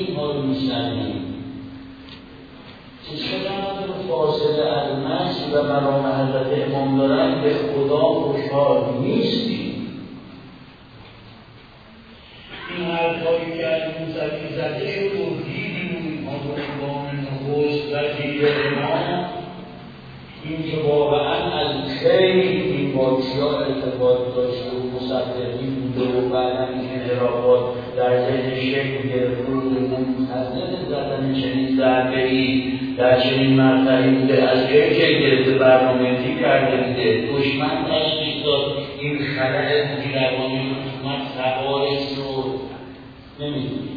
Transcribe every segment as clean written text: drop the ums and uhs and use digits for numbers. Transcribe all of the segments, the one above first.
اینها رو میشنویم که چقدر فاصله از نسل و مرام حضرت امام دارن به خدا خوشحال نیستیم. این حرفایی که از موسوی زده شد و دیدیم اینها رو امام نخست و دید امام، این که واقعا از خیلی این واقعا ارتباط داشته و مصدقی بوده و بعد این انحرافات در ذهن شکل گرفته و منتظر زدن چنین ضربه‌ای در چنین مرتبه‌ای بوده، از جایی که گرفته برنامه‌ریزی کرده بوده، دشمن تشخیص داد این خلأ روانی حکومت سوارش رو نمی‌دونیم.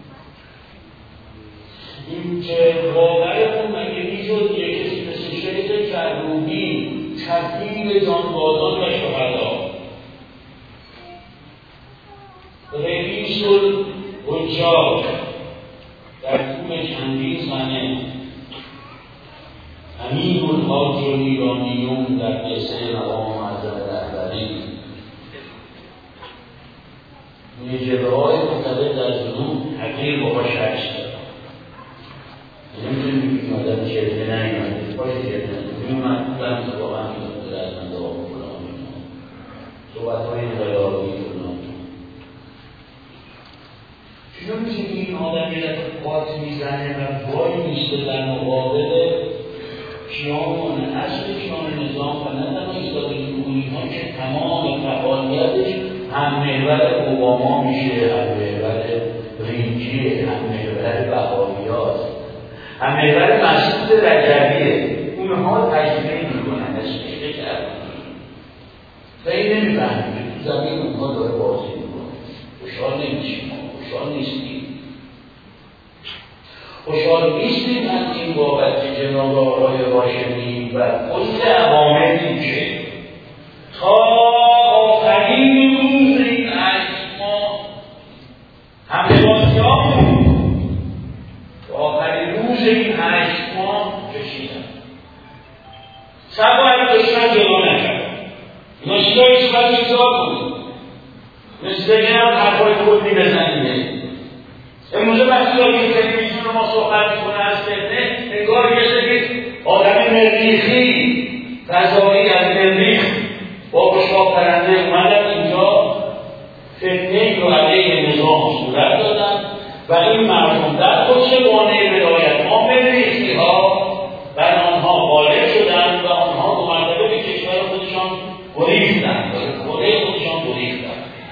این که باورمون مگه میشد یک کسی مثل شیخ کروبی خطیب جانبازان و شهدا، رئیس الحجاج در طول چندین سنه، امیر الحاج ایرانیون در قصه مقام معظم رهبری، جبهه‌های مختلف در جنوب حقیر بابا شخص دارد. نمی‌تونیم بگیم آدم چهره نمی‌آمده باشه چهره نمی‌آمده می‌آمد بودم واقعا می‌آمده از من دعا بکنم صحبت‌های انقلابی کنم. چون میشه که این آدم یه دفعه قاط میزنه و وای میسته در مقابل کیان اصل کیان نظام و نه تنها ایستاد جمهوری‌ها که تمام فعالیتش هم محور اوباما میشه، هم محور رینجیه، هم محور بهائی‌هاست، هم محور مسعود رجبیه. اونها تجربه میکنن از شیخ کروبی و این نمیفهمیم که تو زمین اونها داره بازی میکنه. خوشحال نمیشیم، خوشحال نیستیم. خوشحال نیستیم از این بابت که جناب آقای هاشمی و کل عواملی که تا آخرین روز این ما همه بازی‌ها تا آخرین روز این ما کشیدن. سبا دشمن جلو نکرد. اینا چیزایی که باید اجرا کنید. مثل بگم حرفای کلی بزنیده. امروزه وقتی که تلویزیون رو ما صحبت می‌کنه از فتنه، انگار یه سری آدم مریخی فضایی از مریخ با بشقاب پرنده اومدن اینجا فتنه رو علیه نظام صورت دادن و این مردم در خود بانه ولایت ما مریخی‌ها بر آنها غالب شدن و آنها دو مرتبه به کشور خودشان گریختن، به کره خودشان گریختن.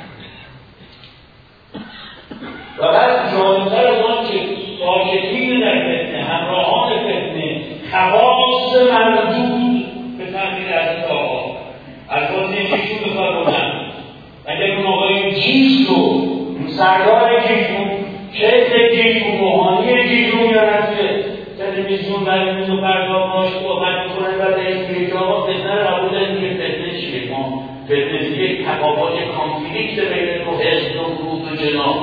و بعد جالب‌تر از آن که ساکتین در فتنه، همراهان فتنه، خواص موجود به تعبیر از آقا البته چیشون بکار بودن. اگر اون آقای جیش رو سردار جیش رو شیخ جیش رو روحانی جیش رو میارن که تلویزیون برای میز و پرداخت صحبت میکنن و به این که آقا فتنه رو بودن که فتنه چیه؟ ما فتنه یک تقابل کانفلیکت بین دو حزب و گروه و جناح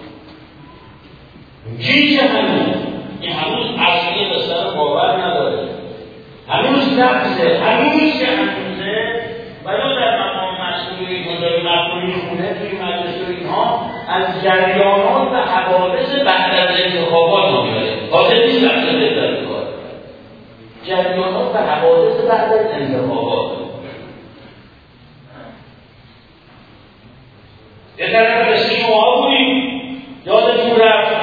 جیش این هنوز اصلی قصه رو باور نداره، هنوز نفسه، هنوز که هنوزه ولی در مقام مسئولی مداری مقبولی خونه توی مجلس و اینها از جریانات و حوادث بعد از انتخابات ما میاره حاضر نیست بخشه بهتر بکار جریانات و حوادث بعد از انتخابات. یه طرف رسید شما بودیم یادتون رفت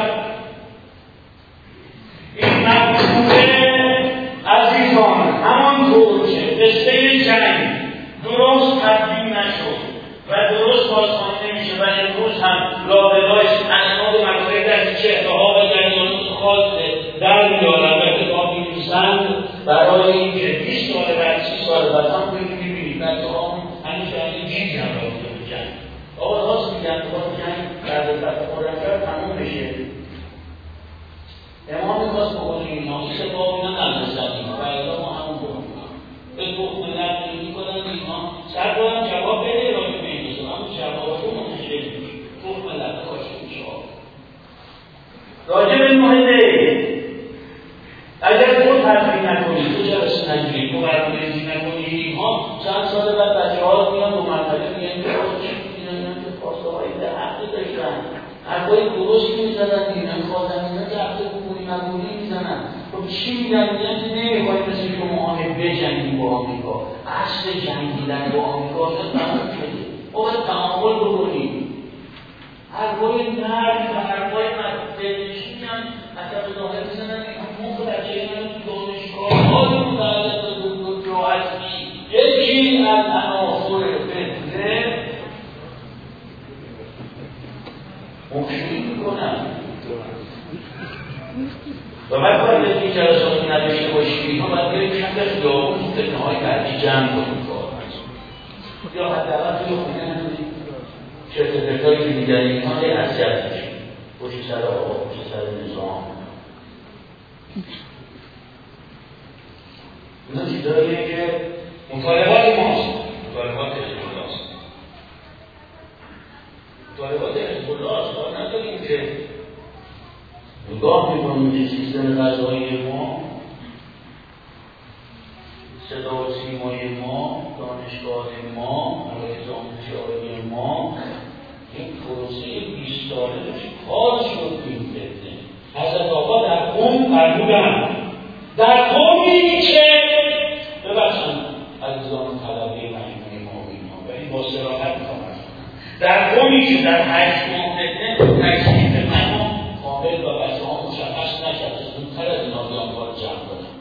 این مقبوله عزیزان همانطور که قصه جنگ درست تبدیل نشد و درست بازخوانده نمیشه و امروز هم لابلایش اسناد مقاله در چهره‌ها و جریانات خاص در میارن و کتاب می‌نویسند برای اینکه 20 سال بعد 30 سال بعد هم می‌بینید بچه‌ها هنوز این چیزی هم رابطه به جنگ آقا راست میگن که جنگ در دفعه مرکب تموم بشه. امام می‌خواست بکنه اینها سپاه اینا نرسند و الا ما همون بکنیم به تخم نرد می‌کنن اینها سربارم جواب بده راجع به این دوستان همون جواب رو منتشر می‌کنیم تخم نرد باشه انشاءالله. راجع به محده اگر خود ترفیع نکنید تو جلسه نگیرید تو برنامه‌ریزی نکنید اینها چند سال بعد بچه‌ها میان دو مرتبه میگن که خواسته‌های ده حقی داشتن حرفای درستی میزنن دیگه، نمیخواستن اینا که حرفای بکنی مگونی میزنن. خب چی میگن؟ میگن که نمیخوایم مثل شما بجنگیم با آمریکا. اصل جنگیدن با آمریکا تمام شده، ما باید تعامل بکنیم. حرفای نرم و حرفای مدرنشی هم اصلا ظاهر میزنن که ما بچه من تو دانشگاه‌های متعدد دکترا هستی، یکی از عناصر فتنه مخشوری میکنن و بعد باید از این جلساتی نداشته باشیم. ما باید بریم چند تا خیابون فتنه‌های بعدی جمع کنیم یا حداقل توی خونه همین چرت و پرتایی که میگن اینها یه اذیت میشه پشت سر آقا، پشت سر نظام. اینا چیزاییه که مطالبات ماست، مطالبات حزب الله است. مطالبات حزب الله است. کار نداریم که نگاه میکنیم که سیستم غذایی ما، صدا و سیمای ما، دانشگاه ما، مراکز آموزشی عالی ما این پروسه 20 ساله کار شد این فتنه. حضرت آقا در قم فرمودند در قومی که ببخشند عزیزان طلبه مجموعه ما و اینها و این با صراحت میخوام در قومی که در 8 ماه فتنه تکلیف من کامل و بچه ها مشخص نشد زودتر از اینا بیان کار جمع کنم.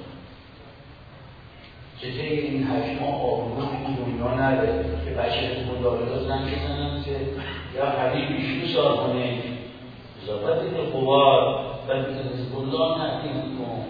چطور این 8 ماه آبروی این دنیا نده که بچه مدارات زن بزنن که یا حبیبی شو سازمانه اضافت این قوار و حزب الله تحقیق کن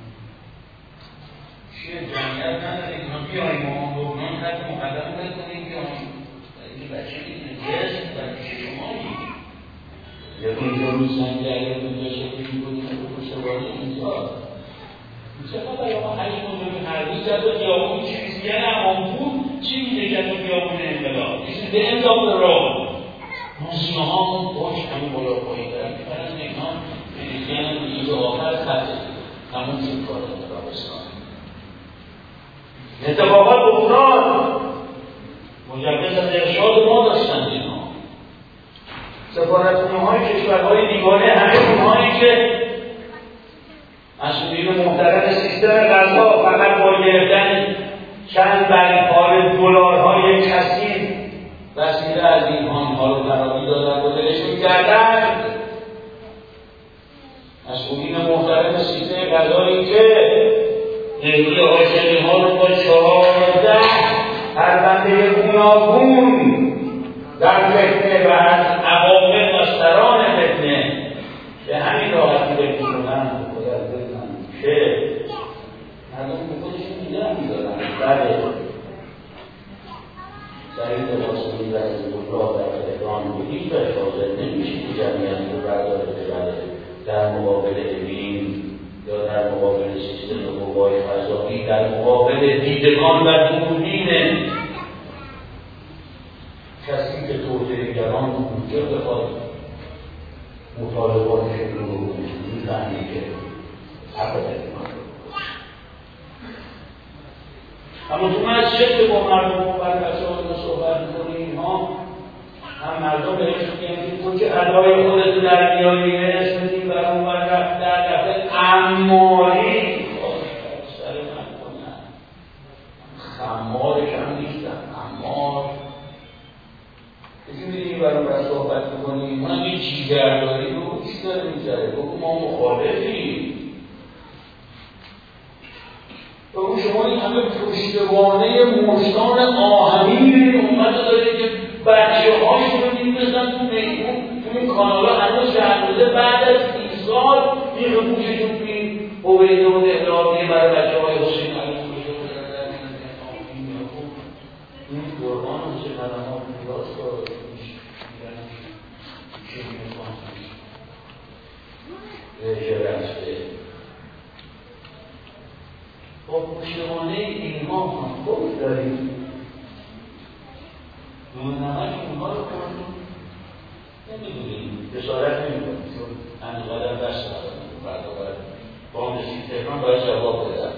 چیه جمعیت نداره اینا بیاییم ما لبنان حتی مقدم بکنیم بیاییم این بچه این جسم بچه شمایی یا اینجا روز سنگی اگر اینجا شکلی کنیم و پشتوانه اینجا چقدر برای ما 8 مدرمی حربی جد و خیابون چیزی امامپور چی میده جد و خیابون انقلاب؟ This is the end of the road. موسیقه ها باش همین بالا پایی دارن که برای اینها یعنی اینجا آخر خطه همون این کار انقلاب اسلامی اتفاقات بحران مجوز از ارشاد ما داشتن اینها سفارتخانه های کشورهای دیگانه همه اونهایی که مسئولین محترم سیستم غذا فقط با گرفتن چند برکار دلارهای کثیف وسیله از اینها رو برای دادن و دلشون کردن. مسئولین محترم سیستم غذایی که نیروی آشنی ها رو با 14 پرونده گوناگون در فتنه و از عواقب و سران فتنه به همین راحتی فکر می‌کنن که مردم به خودشون دیدن می‌دارن. بله سعید حسینی و حزب الله در تهران به هیچ وجه حاضر نمیشه که جمعیت رو برداره ببره در مقابل اوین یا در مقابل سیستم قوای قضایی، در مقابل دیدگان و دوربین کسی که توطئه‌گران اونجا بخواد مطالباتشون رو می‌فهمی که حق داریم. اما تو مسجد که با مردم و بچه‌ها رو صحبت می‌کنیم اینها هم مردم بهشون میگن تو که ادای خودت در میاری اسم میدی و اون رفت در رفته اماری سر من کنن خمارش هم نیستن امار کسی میدیم برای باید صحبت میکنیم من یه چیزگرداری رو چی داره میگذاره بگو ما مخالفیم بگو شما این همه پشتوانه مشتان آهنی این امت رو دارید که بچه هاشون رو می‌رسن تو میمون تو این کانال ها هنوز شهروزه بعد از 30 سال این رموششون توی این قویده و احرامیه برای بچه های حسین علی کجا بودن این قرآن و چه قدمات میراث داره چه می‌خوام رفته با پشتوانه اینها هم خوب داریم نمک اونها رو کنیم نمیدونیم جسارت نمیدونیم چون انقدر دست نداریم فردا باید با نشید تهران باید جواب بدن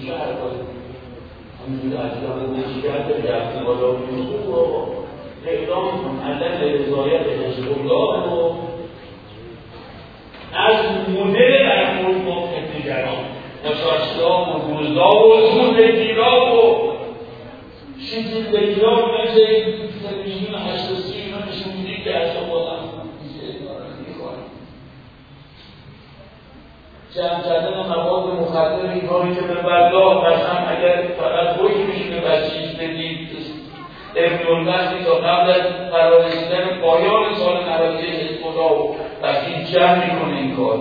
چه حرکاتی همینجور عجیبا نشی کرده رفتی بالا و میوزد و اعلام کن عدم رضایت حزب الله و از مدل برخورد با فتنه‌گران با شاچی‌ها و روزا و زورگیرا و شیطان‌گیرا مثل تلویزیون حساسی اینا نشون میده که اصلا بازم جمع کردن مواد مخدر این کاری که به والله قسم اگر فقط حکمش به بچیز بدید ابن الوقتی تا قبل از قرار رسیدن پایان سال 91 حزب الله و بچیز جمع میکنه این کار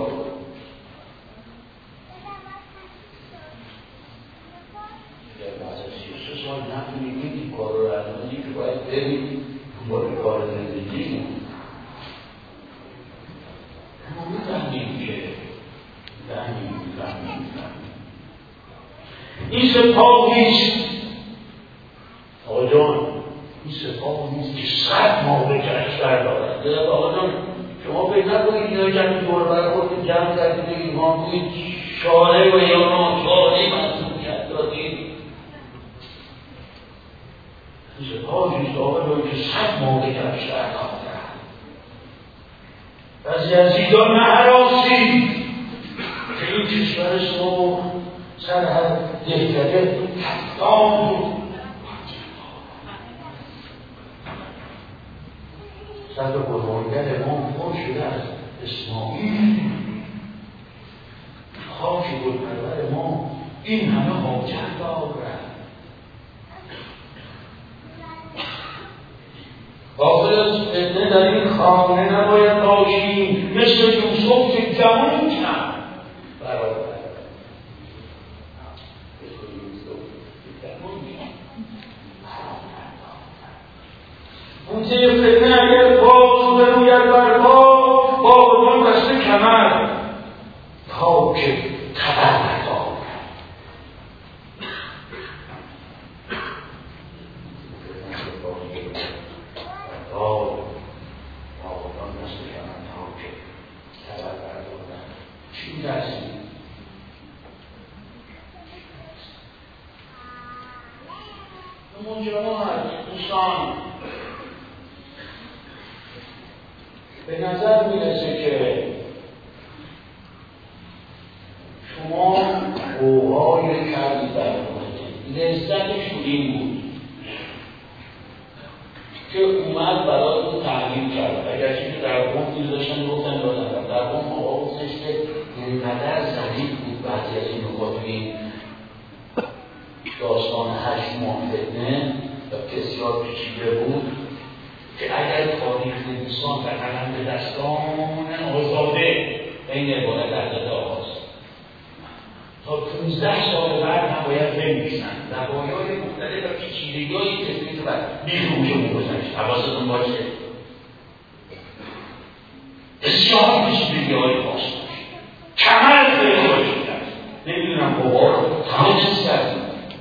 اگر بعد از 33 سال نتونید این کار رو رد که باید برید دنبال کار زندگی ما میفهمیم که این سپاه نیست آقا جان این سپاه نیست که 100 ماه به کشور دارد آقا جان شما فکر نکنید اینا جمعی دور برای خودتون جمع کردید بگید ما توی شاره و یا ناشاره مسئولیت دادید این سپاه نیست آقا جان که 100 ماه به کشور دارد از یزیدان نهراسید که این کشور شما سر هر دهکده کفتان بود سر بزرگتر ما پر شده از اسماعیل خاک گلپرور ما این همه حاجت دارد غافل از فتنه در این خانه نباید باشیم مثل یوسف که گمون کرد برادر بوته فتنه اگر باز بروید بر پا با خودمان بسته کمر تا که خبر ندارد به نظر میرسه که شما قوهای کردید برای لذتشون این بود که اومد برای تحلیل کرد اگرچه که در قوم دیل داشتن گفتن دادن در قوم آقازش که اینقدر ضعیف بود بعضی از این نکاتوی داستان 8 ماه فتنه و بسیار پیچیده بود که اگر تاریخ نویسان و قلم به دستان آزاده این عبارت حضرت آغاز تا 15 سال بعد هم باید بنویسن زوایای مختلف و پیچیدگی‌های فتنه رو بیرون گذاشت حواستون باشه بسیار پیچیدگی‌های خاص کمر پیدا شده نمیدونم بابا رو تماس کردیم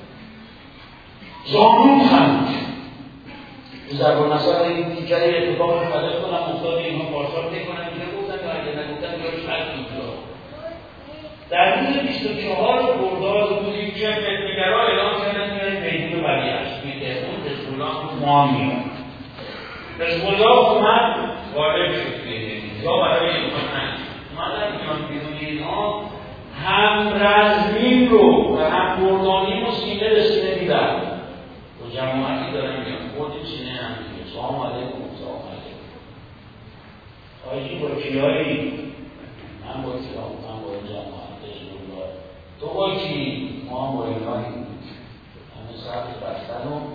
زانون خند ضرب المثل این دیگری اتفاق مختلف کنم افتاد اینها پارسال بکنن دیگه گفتن و اگر نگفتن جایش هست اینجا در روز 24 خرداد روزی که فتنه‌گرا اعلام کردن میاریم میدون بریعش توی تهران حزب الله ما میاد حزب الله اومد وارد شد توی اینجا برای امتحان اومدن میان بیرون اینها هم رزمین رو و هم مردانی رو سینه به سینه دیدن و جماعتی دارن میان خود سینه هم دیگه سلام علیکم سلام علیکم آجی با کیایی من با کیام من با جماعت تو با کی؟ ما هم با ایرانی همه سرد بستن و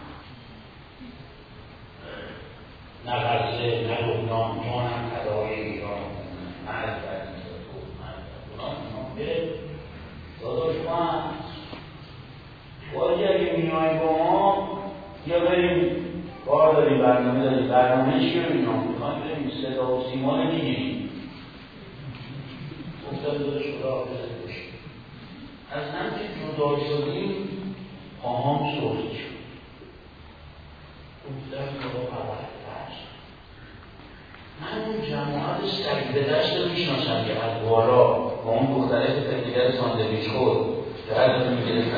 نه غزه نه لبنان جانم فدای ایران مرد بردیم اونا بره داداش من باید اگه میای با ما یا بریم کار داریم برنامه چی رو اینا میخوایم بریم صدا و سیما رو میگیریم گفتم داداش خدا حافظت باشیم از هم که جدا شدیم پاهام سرخ شد گفتم خدا پرورده من اون جماعت سگ به دست رو میشناسم که از بالا با اون دختره که دیگر ساندویچ خورد که هر دفعه میگرفت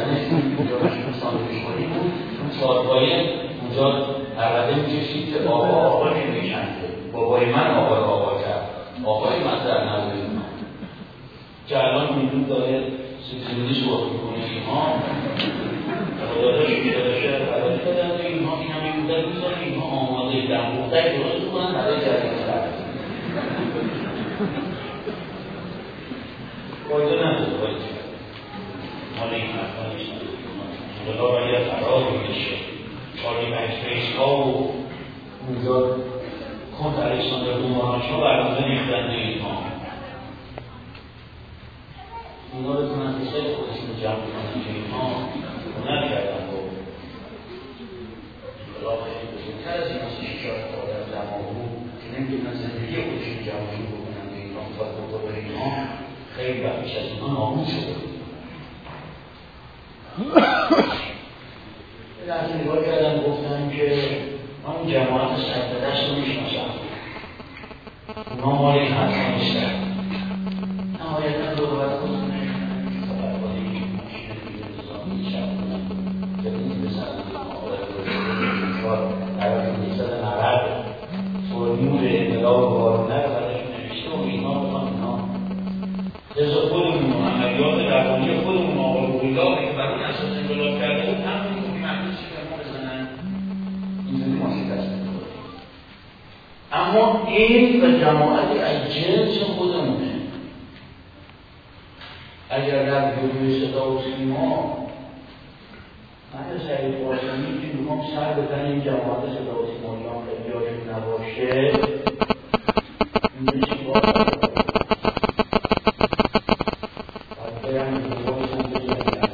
سال‌های اونجا عربه می‌کشید که آقا نمی‌کنده، بابای من آقا کرد، آقای من در نظر اینا که الان میدون داره سیزیونی سوخ میکنه اینها داداش که داداشه برای دادن اینها این هم این بودن میزانه اینها آماده دنبوختر درست کنن برای جریمه کرد فایده نداره باید کرد مال این حرفا نیست مدلا باید فرار میشه چارلی مکفیس ها و اونجا کنت الکساندر دومارانش ها برنامه ریختن به اینها اینا رو کنن بسیار خودشون رو جمع کنن که اینها هنر کردن با انقلاب خیلی بزرگتر از این هستی شکار در زمان بود که نمیتونن زندگی خودشون جمعشون بکنن به اینها و مطابق اینها خیلی وقتش از اینها نابود شده یه لحظه نگاه کردم گفتم که من اون جماعت سرپدشت رو میشناسم اونا مال این حرفا نیستن نهایتا دو باید خودتون فرمول انقلاب وارونه رو برایشون نوشته و اینها بخوان اینها رضا خودمون عملیات روانی خودمون آقای بوریلا که بر اون اساس انقلاب کرده بود هم میتونیم محدودشی به ما بزنن اینجوری ما شکست می‌خوریم اما این به جماعتی از جنس خودمونه اگر در جلوی صدا و سیما من سعید قاسمی که میخوام سر بزن این جماعت صدا و سیماییان خیلی هاشون نباشه اینجا چی باید باید برم بزرگشم بزنیم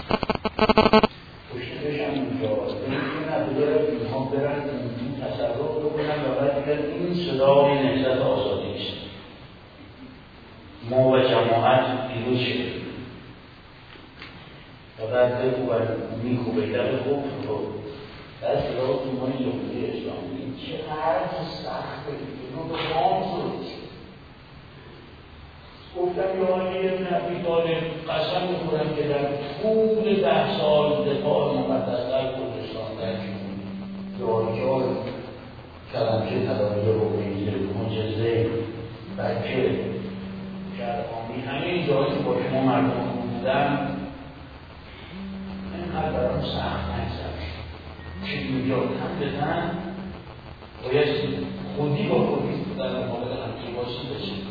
پشته بشم اونجا نمیتونه نداره اینها برن این تصرف رو کنن و باید بگن این صدای نهضت آزادی است ما و جماعت پیروز شدیم و بعد بگو و میکوبه در خوب رو در صدا ایمان جمهوری اسلامی چقدر سخته اینو به خام شد گفتم یا آقای ابن طالب قسم میخورم که در طول 10 سال دفاع مقدس در کردستان در جمهوری جای کلمچه تداریه و بیزه مجزه بچه شرقامی همه جایی که با شما مردم بودن اینقدر برام سخت نگذشت که اینجا هم بزن باید خودی با خودی در مقابل همچنواسی بشید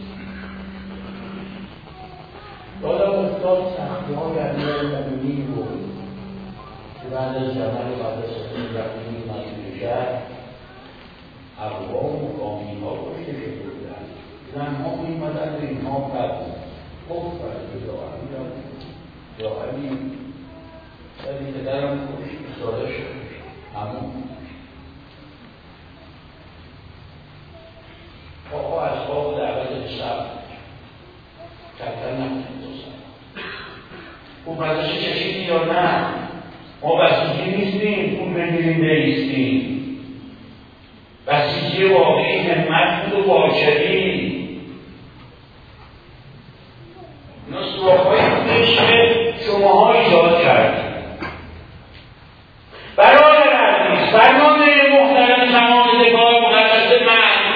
یادم افتاد سختی‌های امیرالمومنین رو که بعد از جمل قدسه رفتنی مسئول شهر اقوام و قامی‌ها کشته شده بودن زنها می‌آمدن به اینها بد گفتن که یا علی ولی پدرم کشت ایستاده شد همون آقا اسباب دعوت شب کمتر نکنید او برداشت چشیدی یا نه ما بسیجی نیستیم اون بگیریم بایستیم بسیجی واقعی همت بود و واجبی اینا سراخ‌های بودش که شماها ایجاد کردید برادر عزیز فرمانده محترم نمایندگان مقدس من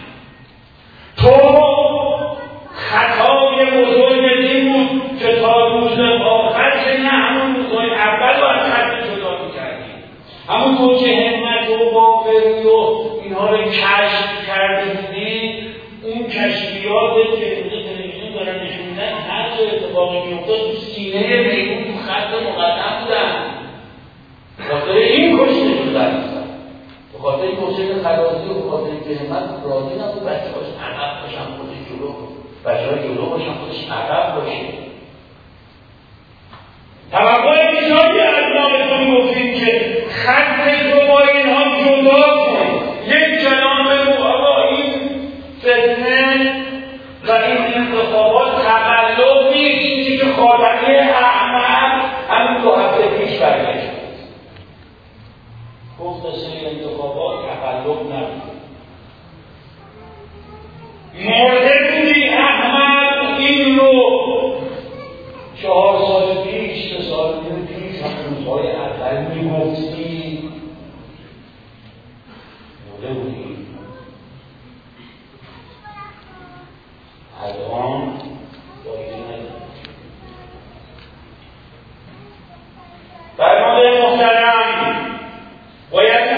تو خطای بزرگ دین بود که تا روز آخر که نه همون روزهای اول رو از خط جدا می‌کردی همونطور که همت و باقری و اینها رو کشف کرده بودی اون کشفیات که تلویزیون دارن نشون میدن هر جا اتفاقی میافتاد تو سینه میمون تو خط مقدم بودن بخاطر این کشته شدن بخاطر این حسین خلاصی و بخاطر اینکه همت راضی نبود بچه‌هاش عقب باشن خودش جلو بچه‌ها جلو باشن خودش عقب باشه توقع بیشتری از ما بهتون گفتیم که خط تو با اینها جدا کن یک کلام بگو آقا این فتنه و این انتخابات تقلب نیست چیزی که خاتمی احمد همین 2 هفته پیش برگشت گفت سری انتخابات تقلب نبود مرده بودی احمد این رو 4 سال پیش 3 سال پیش هم روزهای اول میگفتی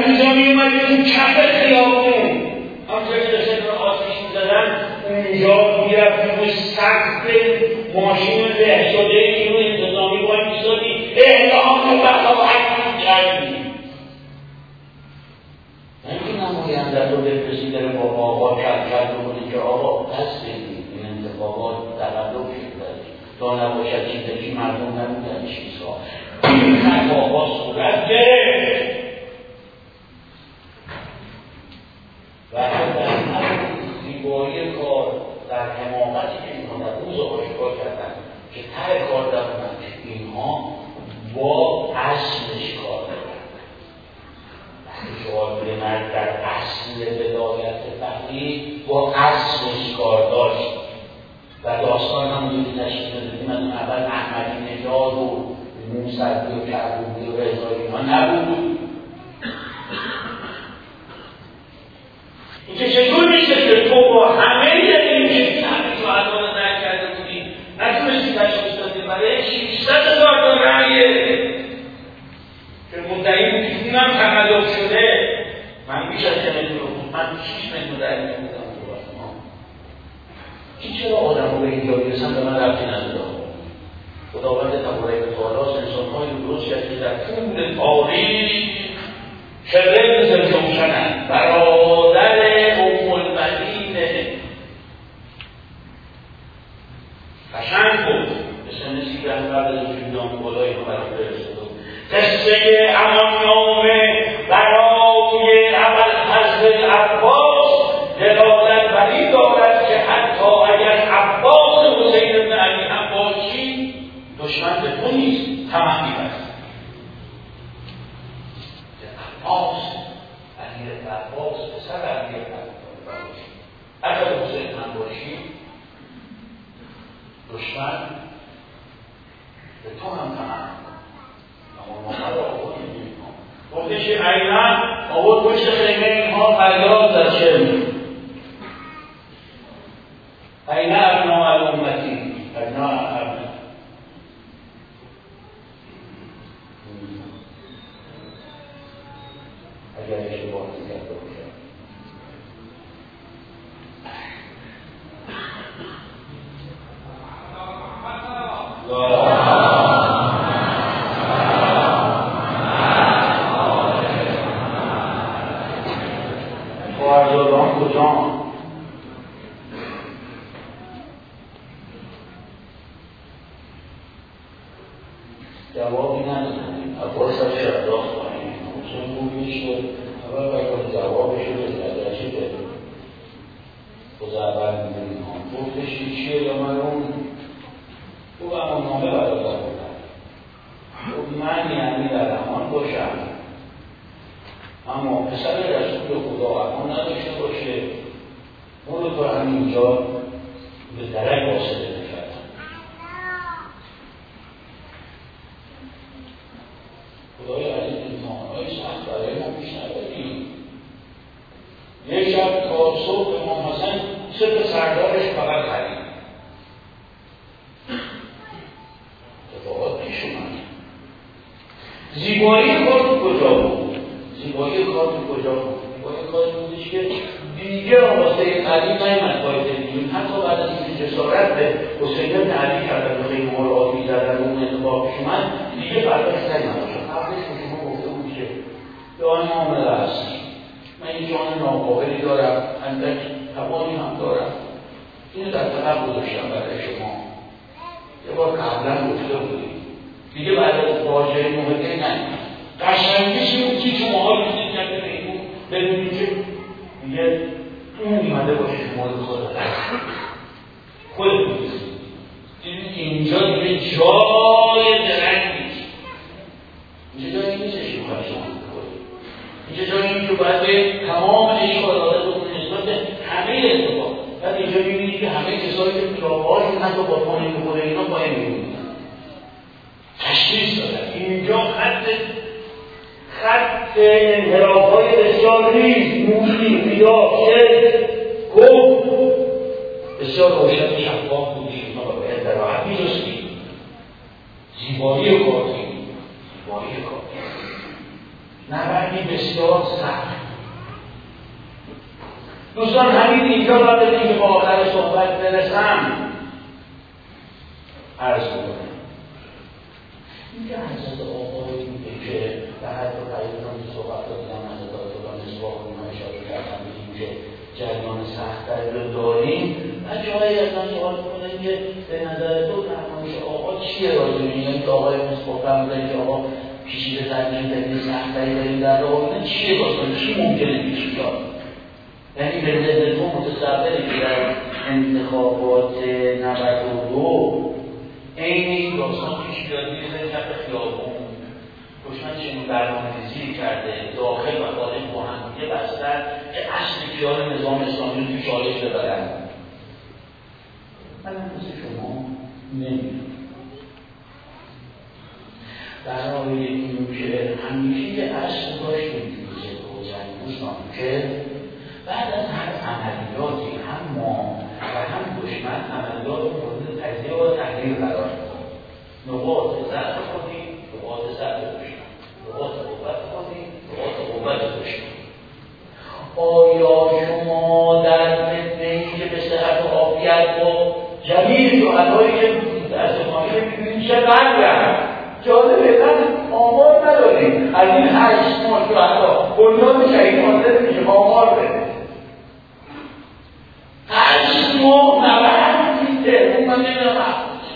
اینجا میومدی تو کف خیابون همونجا که داشتن رو آتیش میزدن اونجا میرفتی روی سقف ماشین له شده نیروی انتظامی باید میشدی اعلام رو بخواهد میکردی نمیگه نماینده رو بفرستی داره با آقا کل بکنی که آقا پس بگید این انتخابات تقلب شده تا نباشد چیزی مردم نبودن چیزها این خطاها صورت گرفت و در زیبایی کار در حماقتی که اینها در روز آشکار کردن که ته کار دارن اینها با اصلش کار دارن شعار بوده مرد در اصل بدایت فقیه با اصلش کار داشت و داستان همونجوری تشکیل دادیم از اون اول احمدی نژاد و موسوی و کعبوی و رضایی ها نبود اینکه چطور میشه که تو با همه این که همه شهدان رو نکرده بودی نتونستی تشخیص دادی برای 600,000 تا رأیه که مدعی بودی که اونم تقلب شده من بیش از 3 میلیون بود من 6 میلیون رأی نمیدم این چرا آدم رو به اینجا بیرسن به من ربطی نداره خداوند تبارک و تعالی انسان‌های درست کرد که در طول تاریخ شرم زلزوشنند برادر ام البنین قشنگ بود مثل نسیب رهبر وجودان بالای ما برای فرستاد قصه اماننامه برای ابوالفضل عباس دلالت بر این دارد که حتی اگر عباس حسین بن علی هم باشی دشمن به تو نیست تمامی است عباس امیر عباس پسر امیر عباس اگر حسین هم باشی دشمن به تو هم تمام اما محمد آقا نمیدونم گفتشی اینا آورد پشت خیمه اینها فریاد زد چه این ابناء الامتی ابناء ابناء اگر اشتباه کرده باشم خواهرزادان کجا جوابی ندادن عباس از شرداخت کنیم حسین بویش بود اول باید جوابش رو ندرچه بده خود اول میدونیم ها گفتش چیه یا من اون او اما نامه برای بودن من یعنی در امان باشم اما پسر رسول خدا امان نداشته باشه اون رو تا همینجا به درک واسطه نکردم خدای عزیز امتحانهای سخت برای ما پیش نداریم یک شب تا صبح امام حسن صبح سردارش فقط خرید اتفاقات پیش اومد زیبایی کار کجا بود؟ زیبایی کار کجا بود؟ زیبایی کار بودش که دیگه آقاسته علی نایمد باید دیدیم حتی بعد از این جسارت به حسین بن علی کردن و خیمه ها رو آبی زدن و اون اتفاق پیش اومد دیگه برداشت نایمد قبلش به شما گفته بود که جان معامله هست من این جان ناقابلی دارم اندک توانی هم دارم اینو در طرف گذاشتم برای شما یه بار قبلا گفته بودیم دیگه بعد از واژه مهده نایمد قشنگیش این که شماها رو دیدید کرده به اینو بدونید که دیگه اون ایمده باشه شما رو خود بودید اینجا دیگه جای درنگ نیست اینجا جایی نیستش که باید شما بکنید اینجا جایی که باید به تمام اشکالات و نسبت همه اتفاق بعد اینجا میبینید که همه کسایی که راه‌هاشون حتی با پانه میخوره اینا پایین میبینید تشخیص دادن اینجا خط انحراف‌های بسیار ریز موسیقی قیاف شعر گفت بسیار روشن شفاف بودی اینا باید در راحت می‌رسید زیبایی کاری زیبایی کاری نبردی بسیار سخت. دوستان همین اینجا را بدیم که با آخر صحبت برسم عرض بکنم. اینجا حضرت آقایی میگه که در حد و قریبان صحبت رو دیدم حضرت آقا نسباق اونها اشاره کردن بگیم که جریان سخت‌تری رو داریم و جایی از من سوال کنه که به نظر تو فرمایش آقا چیه راجع به این که آقای نسباق فرمودن که آقا پیشیده ترمیم داریم سخت‌تری داریم در راه چیه داستان چی ممکنه پیش بیاد؟ یعنی به ذهن تو متصوره که در انتخابات 92 این این داستان پیش بیاد میره کف خیابون دشمن چنین برنامه‌ریزی کرده داخل و خارج با هم دیگه بستن که اصل کیان نظام اسلامی رو تو چالش ببرن. من مثل شما نمیدونم برای این که همیشه یه اصل داشتیم توی روزن دوستان که بعد از هر عملیاتی هم ما و هم دشمن عملیات مورد تجزیه و تحلیل قرار داد. نقاط ضعف خودی، نقاط ضعف دشمن، نقاط قوت خودی، نقاط قوت دشمن. آیا شما در فتنه‌ای که به صحت و عافیت با جمیع شهدایی که در زمانه می‌بینید چقدر جالبه من آمار نداریم از این 8 ماه شهدا بنیاد شهید حاضر میشه آمار بده 8 ماه نبرد میده اون من نمیدونم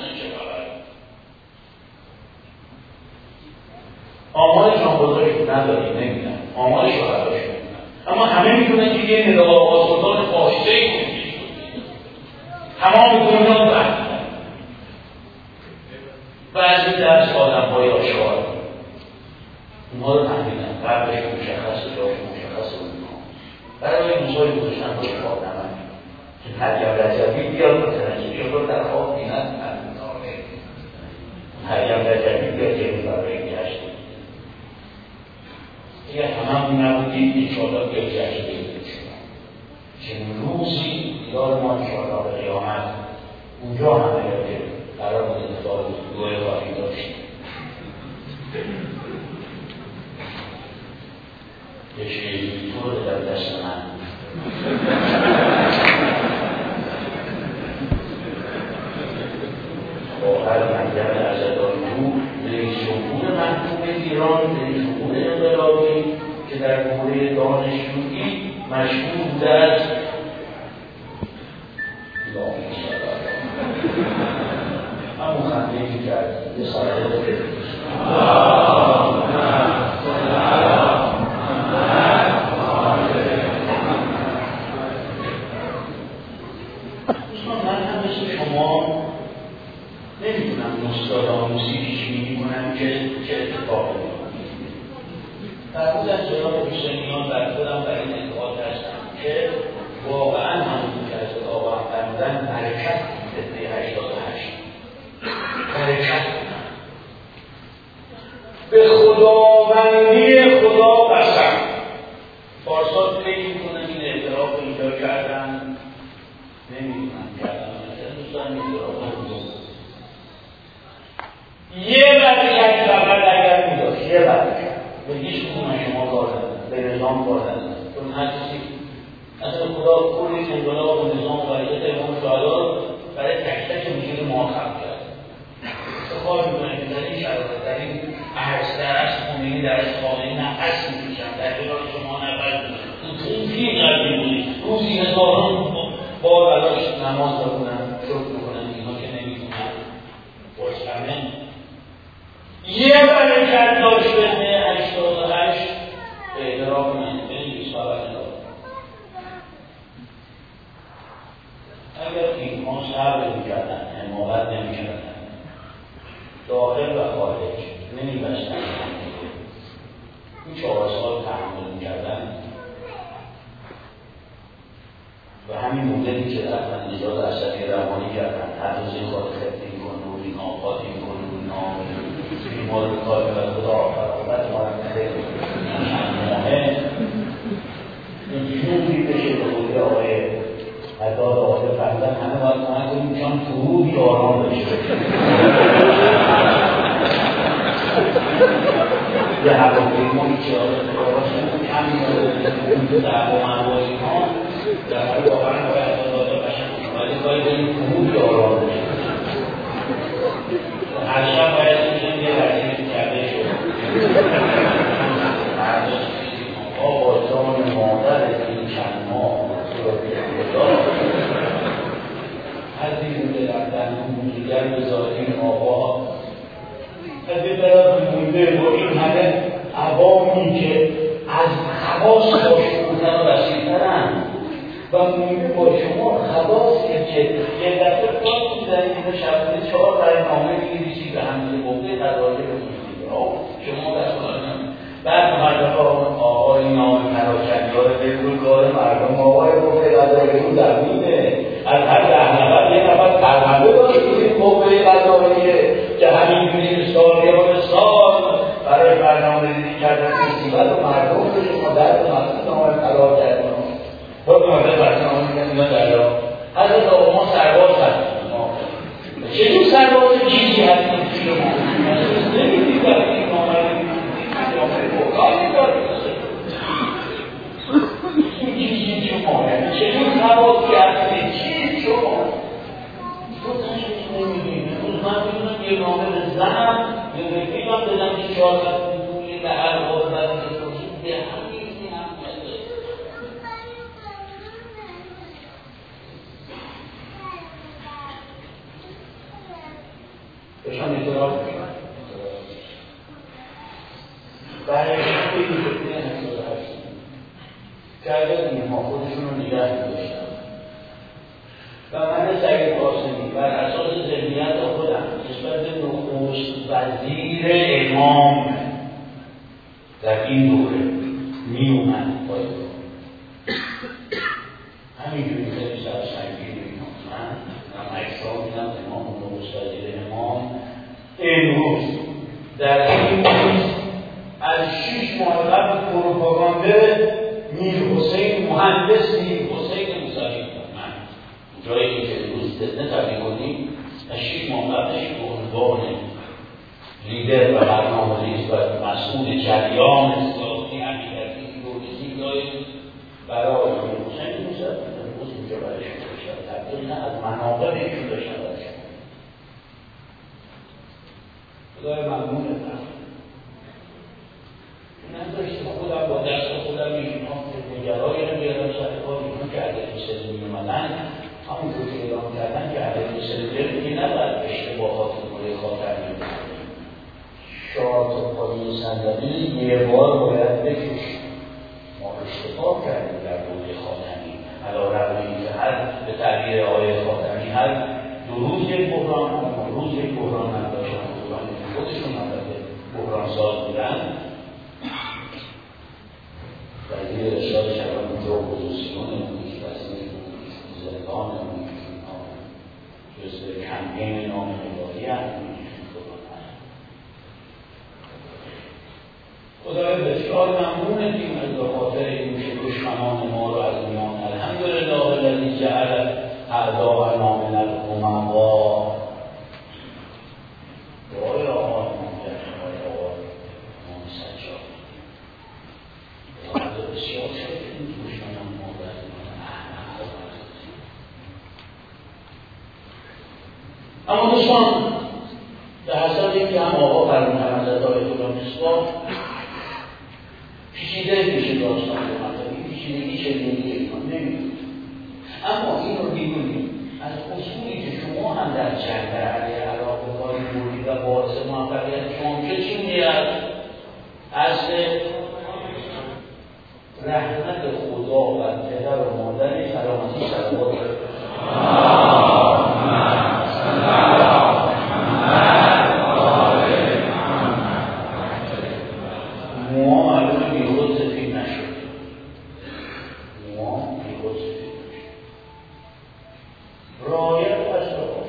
آمارشان بزرگ نداریم نمیدونم آمار شهداش اما همه میدونن که یه ندا آقا سلطان فاحشه‌ای کنید تمام دنیا بحث و از این درس آدم‌های آشکار اونها رو تحمیدن قبلش مشخص جاش مشخص اونها برای این موضوعی گذاشتن باشه آدمه که مریم رجبی بیاد مثلا که شد در خواب بیند مریم رجبی بیاد که این برای این گشت اگر همه نبودید انشاءالله بیاد گشت بگید که روزی دیدار ما انشاءالله به قیامت اونجا همه که قرار بود انتظار دوه راهی داشت یه شیعی طور در دست من آخر مجمع عزدانجو رئیس جمهور محکوم ایران رئیس جمهور انقلابی که در دوره دانشجویی مشغول بوده است همون خنده که کرد یه ساله بکنید من هم مثل شما نمیتونم نستاد موسیقی پیش بینی کنم که چه اتفاقی میفته. در روز از جناب حسینیان بر خودم برای این اعتقاد هستم که واقعا همون که از آقا هم فرمودن حرکت فتنه 88 حرکت کنم به خداوندی خدا قسم پارسال فکر میکنم این اعتراف رو اینجا کردن نمیدونم کردن دوستان این اعتراف رو یه برکت فقط اگر میداشت یه برکت به هیچ کدوم شما کار ندارم به نظام کار ندارم چون هر کسی اصلا خدا کلی انقلاب و نظام و حرکت امام شهدا رو برای تک تک وجود ما خلق کرد کار میکنه که در این شرایط در این عرض درست خمینی درست خامنه‌ای نفس میکشم در کنار شما نفس میکشم اون کی قلبی بودی روزی هزاران بار براش نماز بخونن شکر بکنن اینا که نمیتونن باشمن یه برکت داشت بهنه 88 اعتراف من بنویس خبر اگر اینها صبر میکردن حماقت نمیکردن داخل و خارج نمیبستن این 4 سال تحمل میکردن و همین مدتی که رفتن نجات اشرفی روانی کردن هر روز این کار خطی کن روی ناپاتی کن روی نام بیمار به کار به خدا فرابت مارد خیلی مهمه اینجوری بشه به خودی آقای حداد آقای فرزن همه باید کمک کنیم چون فروغی آرام بشه یه هواپیمایی که همین در مروایی ها در حال واقعا باید داده باشن ولی باید این کمود آرام بشه هر شب باید میشن یه وزیر کرده شد مردش با جان مادر این چند ماه از این مونده رفتن دیگر بذاریم آقا از این طرف مونده با این همه عوامی که از خواص با شما رسیدن و مونده با شما خواصی که یه دفعه پاک میزنید و شبانه 4 رای نامه می‌نویسید به همه قوه قضایی بکنید شما بسازن بعد مردم آقای نام پراکندار بگروگاه مردم آقای قوه قضایی در میده از هر 10 نفر یه نفر پرونده داره توی قوه قضاییه که همینجوری سالیان سال برای برنامه‌ریزی کردن مصیبت و مردم رو شما درد مقصود نام پراکندار خود مورد برنامه میگن اینا دریا حضرت آقا ما سرباز هستیم چطور سرباز چیزی هستیم شما نمیدید در این نامه بحرانی داره این چیزی شما چطور سربازی هستیم چیز شما تو تشکیل نمیدید من میدونم یه نامه به زنم یه رفیقم بدم که 400 میلیون به هر باز بدم به همین بشان اعتراف میکنم برای خیلی شکلی هستیم که اگر اینها خودشون رو نگه می‌داشتن و من سعید قاسمی بر اساس ذهنیت خودم نسبت به نخست وزیر امام در این دوره میومد باید همینجوری خیلی سرسنگی من اکسا میدم امام نخست وزیر امام امروز در این روز از 6 ماه قبل پروپاگانده میر حسین مهندس میر حسین موسوی من جایی که روز فتنه تبدیل کنیم از 6 ماه قبلش به عنوان لیدر و برنامه‌ریز و مسئول جریان سیاسی حقیقتی ایدئولوژی داریم برای میر حسین موسوی امروز اینجا برای شما بشن تبدیل نه از مناقب ایشون داشتن برای شما خدای ممنونتم نداشتیم خودم با دست خودم ایشون نگرایی رو بیارم سر کار ایشون که علیه سلمی اومدن همونطور که اعلام کردن که علیه سلمی دیگه نباید اشتباهات دوره خاتمی شاه تا پایین صندلی یه بار باید بکشیم ما اشتباه کردیم در دوره خاتمی علیرغم اینکه هر به تعبیر آیه خاتمی هر 2 روز یک بحران اما روز یک بحران نداشتن خودشون البته بحران ساز بودن وزیر ارشاد شبان اونجا اپوزیسیون اونجا وزیر زندان اونجا جزء کمپین نام نگاهی هم خدای بسیار ممنونتیم از بخاطر اینکه دشمنان ما رو از میان الحمدلله الذی جعل اعداءنا من الامما دعای آقا بسیار شد این دشمنان ما رو از میان اما دوستان به حسب اینکه هم آقا فرمودن حضرت آیت الله مصباح پیچیده میشه داستان رو مطلبی پیچیدگی چگونگی ایمان نمیدونید اما این رو میدونید از اصولی که شما هم در جنگ علیه عراق و کاری بودید و باعث موفقیت شما که چی میاد اصل رحمت خدا و پدر و مادر سلامتی صلوات موها معلومه بیخود سفید نشد موها بیخود سفید نشد رایت اصلا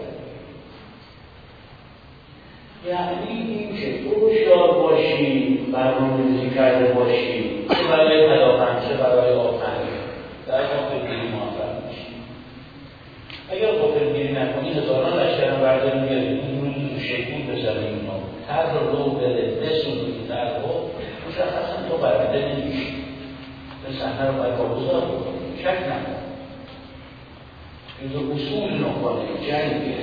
یعنی این که تو هوشیار باشی برنامه‌ریزی کرده باشی چه برای پداهند چه برای آفرین در غافلگیری موفق میشی اگر غافلگیری نکنی هزاران لشکرم برداری میاری این روزی تو شکل بزنی اینا طرح رو بده بسونی طرح رو این صحنه رو باید واگذار بکنیم، شک ندارم. این دو اصول نخواهی جنگ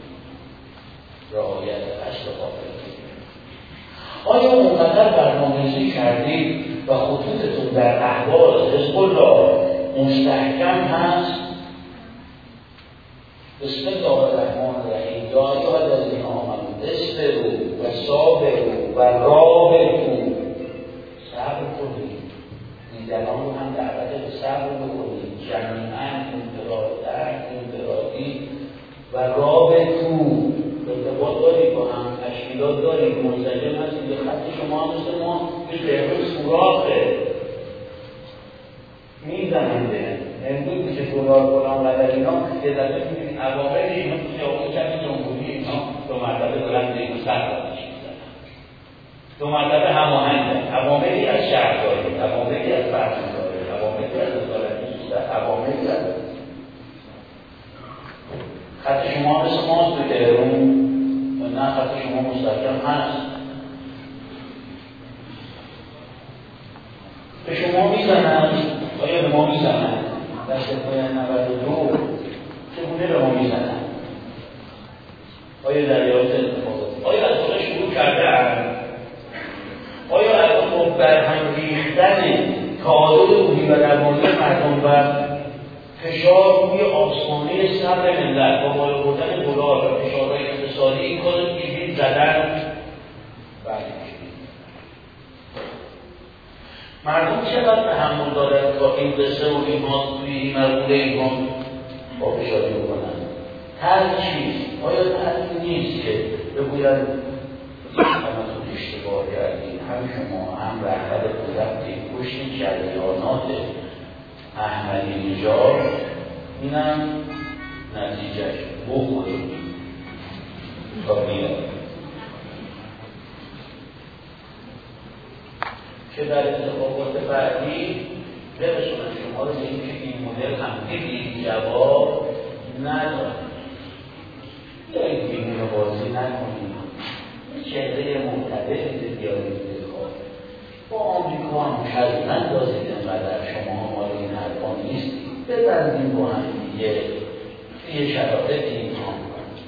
رعایت اصل قابل. آیا اونقدر برنامه‌ریزی کردید و خطوطتون در احوال حزب الله مستحکم هست؟ بسم الله الرحمن الرحیم. یا ایها الذین آمنوا اصبروا و صابروا و رابطوا. صبر کنید. دیگران رو هم دعوت به صبر بکنید. جمیعاً انفرادی و رابطوا. ارتباط دارید با هم، تشکیلات دارید، منسجم هستید. به خط شما هم مثل ما یه قرمز سوراخه میزننده امروز میشه دلار فلان قدر اینا. یه دفعه میبینید عوامل اینا تو خیابون کمی جمهوری اینا 2 مرتبه دارن به این سر دارش میزنن، 2 مرتبه هماهنگن. عواملی از شهرداری، عواملی از فرمانداری، عواملی از وزارت سیاست، عواملی از خط شما مثل ماست به تهرون و نه خط شما مستحکم هست. به شما میزنن. آیا به ما میزنن؟ در سپاه 92 چگونه به ما میزنن؟ آیا در یاد اتفاقات؟ آیا از خودش شروع کردن؟ آیا از خود برهم ریختن تعادل روحی و درمانی مردم و فشار روی آسمانه صبر ملت با بالا بردن دلار و فشارهای اقتصادی این کار رو کلید زدن؟ مردم چقدر تحمل دارن تا این قصه و ایمان توی این مربوله ایمان با فشاری بکنن؟ هر چیز آیا تحصیل نیست که بگوید همتون اشتباه کردید، هم شما هم رهبر رفتید پشت جریانات احمدی نژاد، اینم نتیجهش بخورید تا بیاد که در اتفاقات بعدی برسونن شما رو به اینکه این مدل هم دیدید جواب ندارد. یا این بیمون بازی نکنید، چهره معتدلی بیارید بخواه. با آمریکا هم شاید نندازید انقدر شما مال این حرفا نیستید، ببندیم با هم دیگه یه شرایطی امتحان کنید.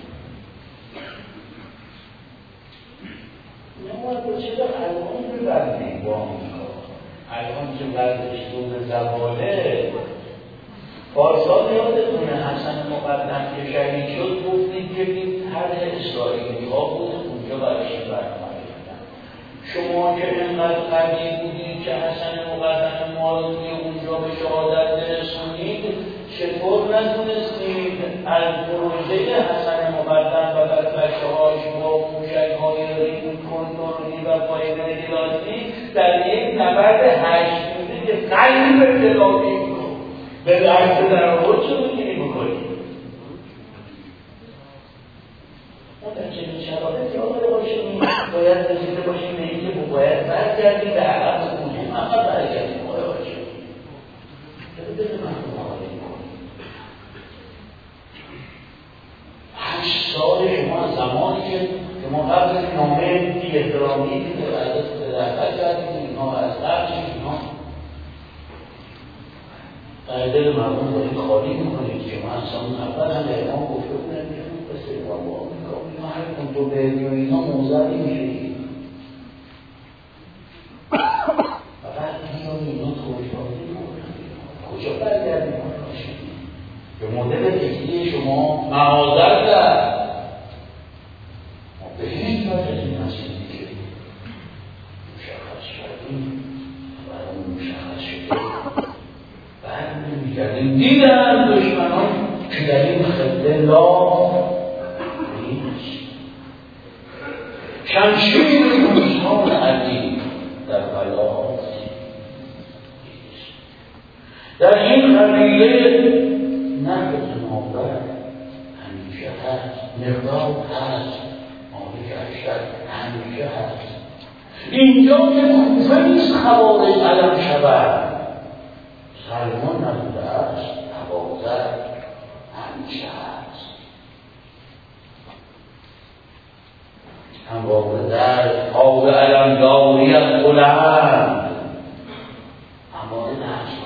نماید با چه الان ببندیم با آمریکا؟ الان که وضعش دور زواله. پارسال یادتونه حسن مقدم که شهید شد گفتید که این طرح اسرائیلی ها بود اونجا برایش برنامه کردن. شما که اینقدر قوی بودید که حسن مقدم ما رو توی اونجا به شهادت برسونید، چطور نتونستید از پروژه حسن مقدم و بچه‌هاش با موشک‌های ریموت کنترلی و پایگاه گلازی در یک نبرد 8 روزه که قلب ابتدایی بود به درد در آورد چه می‌تونی بکنی؟ ما در چنین شرایطی آمده باشیم باید رسیده باشیم به اینکه باید برگردیم به عقب بودیم، اما برگردیم باید باشیم که بده مردم آقایی کنیم. 8 سال شما زمانی که ما قبل نامه بی احترامی که به دفتر کردیم اینها از قبل اینها در دل مردم دارید خالی میکنید که ما اصلا اول هم در ما گفته بودن که بسه با آمریکا اینا هر کنترل بهدی و اینا موضعی میشید و بعد اینا توجاهی میکنن کجا برگردیم باشید به مدل فکری شما معاذر در ما به هیچ وجه این مسئله که مشخص شدیم برای مشخص شده برمیگردیم دیدن دشمنان که در این خطه لا نیست. شمشیر روزان عظیم در بلاست نیست. در این قبیله نفت نابر همیشه هست، مقدار هست، مالک اشتر همیشه هست. اینجا که کوفه نیست خوارج علم شود، سلمان نبوده است، تبازر همیشه هست. همواره در آب علمداری از بلند همواره نفس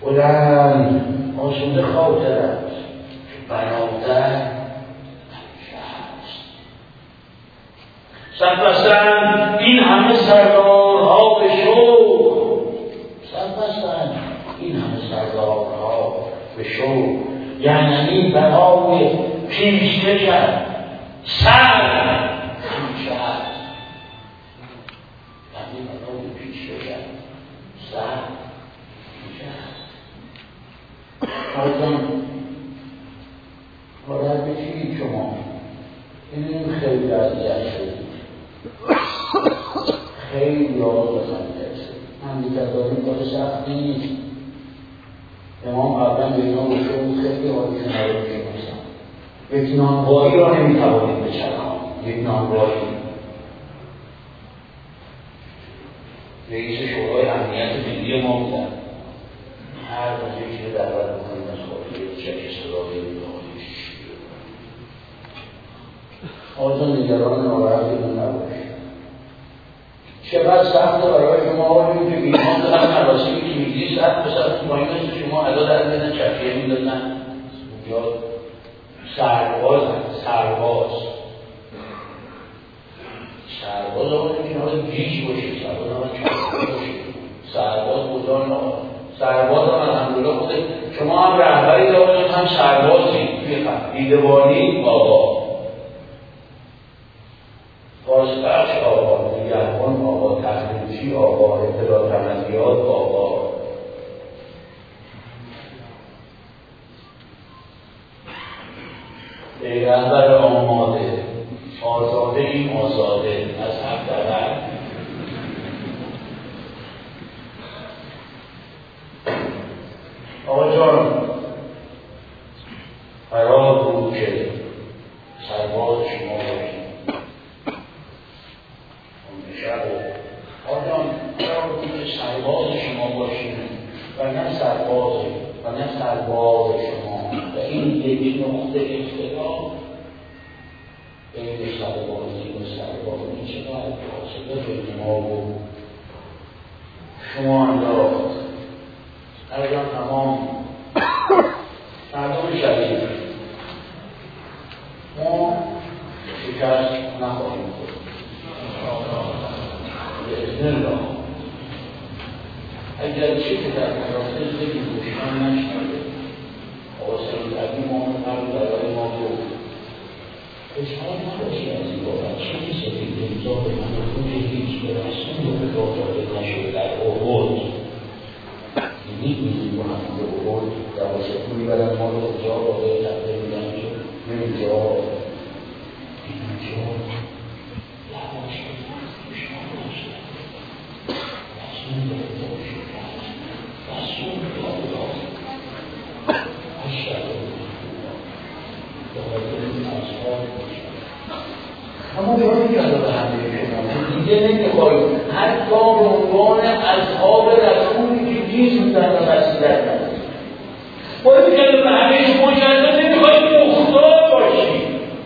بلند آسوده خاطرت برادر سربستن این همه سردارها به شوق، سربستن این همه سردارها به شوق، یعنی برای پیشته کرد سر شد، یعنی برای پیشته کرد سر شد. آزان باید بچید شما این خیلی اذیت شد، خیلی آواز بخنده من دیگر داریم کار سخت نیست. امام قبلا به اینا گفته بود خیلی حالیشون رو میشناسم، یک نانوایی را نمیتوانید بچرخان، یک نانوایی. رئیس شورای امنیت ملی ما بودن، هر روز یکی رو دعوت میکنیم از خاطر چک صدای بیداریش. آزان نگران ناراحتیمون نباشید. چقدر سخت برای شما آقایون که ایمان دارن مراسمی کلیدی سخت بسید پایین مثل شما ادا در بدن چکیه میدادن اونجا سرباز آقایون که حالا گیج باشید، سرباز هم چکیه باشید، سرباز بودان آقا سرباز هم الحمدلله بوده. شما هم رهبری دارید هم سربازی توی دیدبانی آقا بازبخش آقا، نگهبان آقا، تخریبچی آقا، اطلاع تمنیات آقا. ای رهبر آماده، آزاده این آزاده از حق درد. آقا جان قرار بود که سرباز شما باشید. آدم قرار بود که سرباز شما باشید و نه سرباز شما، و این یک نقطه اختلاف بین سربازی و سربازی چقدر فاصله بین ما و شما انداخت. ارزم تمام مردم شدید ما شکست نخواهیم خورد بإذن الله. اگر چه که در مراسل بگیم دشمن نشنده آسان قدیم هر برای ما گفت اشتاد نباشی از این بابت چه سفید امضا به من خود هیچ به رسول رو داده نشده در احد می‌بینیم با هم به احد دواشت میبرن ما رو اونجا باقی تقدر میدن که اینجا اما باید که به همه شما دیگه نمیخواهیم حتی به عنوان اصحاب رسولی که نیست میزن و مسیلت نداریم باید که به همه شما جنده نمیخواهیم مختار باشیم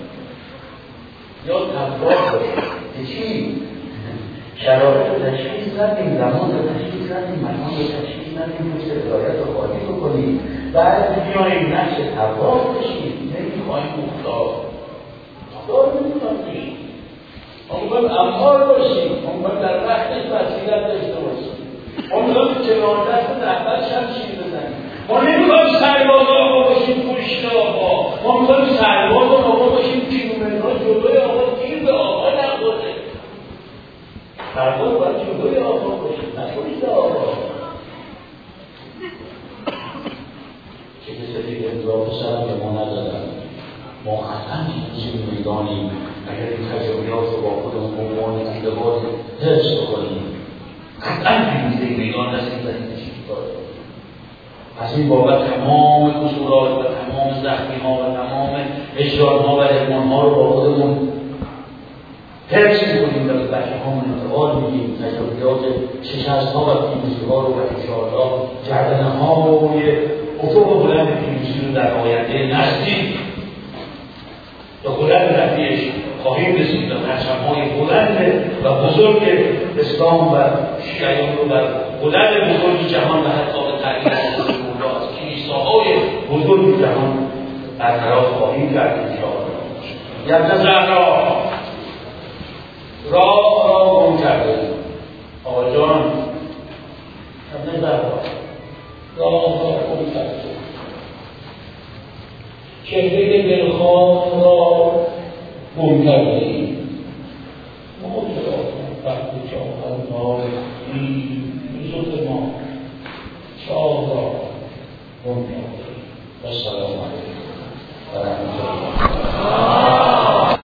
یا تباه باشیم. چی؟ شرایط رو تشخیص ندیم، زمان رو تشخیص ندیم، مکان رو تشخیص ندیم، مثل هدایت رو خالی بکنیم، بعد بیاییم نقش تباه بشیم. نمیخواهیم مختار نمیخواهیم باید امار باشیم، باید در وقتش وسیلت داشته باشیم، باید کنار دست رهبر شمشیر بزنیم. ما نمیخوایم سرباز آقا باشیم پشت آقا، ما میخوایم سرباز آقا باشیم کیلومترها جلوی آقا گیر به آقا نخوره. سرباز باید جلوی آقا باشیم نه پشت آقا. چه کسی که اضافه سرم به ما ندادن ما قطعا چیزی میدانیم اگر این تجربیات رو با خودمون عنوان اشتباهی حفظ بکنیم قطعا این میدان هستیم در این چیزی داره. از این بابت تمام قصورات و تمام زخمی‌ها و تمام اجرام‌ها و ارمان‌ها رو با خودمون حفظ می‌کنیم و به بچه‌هامون انتقال می‌دیم. تجربیات شکست‌ها و پیروزی‌ها رو و انشاءالله گردنه‌های افق بلند پیروزی رو در آینده نزدیک به بلند رفیعش خواهیم رسید و پرچم‌های بلند و بزرگ اسلام و شیعیان رو در بلند بزرگ جهان و حتی به تغییر جهان برقرار خواهیم کرد انشاءالله. یبن زهرا راه گم کرده. آقا جان یبن زهرا راه گم کرده. چهره دلخواه را گم کرده ایم. مخاطرا وقتی چاه ناری یوسف ما چاه را گم کرده ایم.